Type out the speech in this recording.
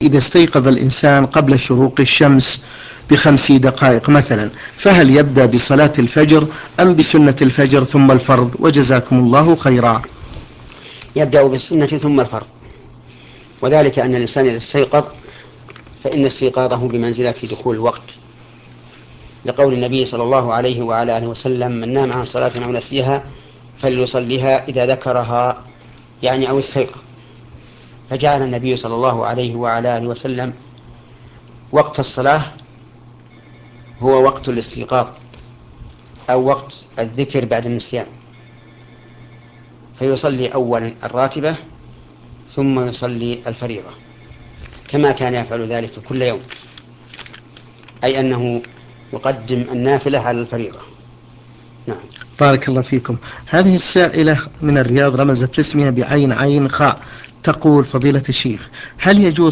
إذا استيقظ الإنسان قبل شروق الشمس ب5 دقائق مثلا، فهل يبدأ بصلاة الفجر أم بسنة الفجر ثم الفرض؟ وجزاكم الله خيرا. يبدأ بالسنة ثم الفرض، وذلك أن الإنسان إذا استيقظ فإن استيقاظه بمنزلة دخول الوقت، لقول النبي صلى الله عليه وعلى آله وسلم: من نام عن صلاة أو نسيها فليصليها إذا ذكرها، يعني أو استيقظ. فجعل النبي صلى الله عليه وعلى آله وسلم وقت الصلاة هو وقت الاستيقاظ أو وقت الذكر بعد النسيان، فيصلي أولا الراتبة ثم يصلي الفريضة، كما كان يفعل ذلك كل يوم، أي أنه يقدم النافلة على الفريضة. نعم. بارك الله فيكم. هذه السائلة من الرياض رمزت لاسمها بعين عين خاء، تقول: فضيلة الشيخ، هل يجوز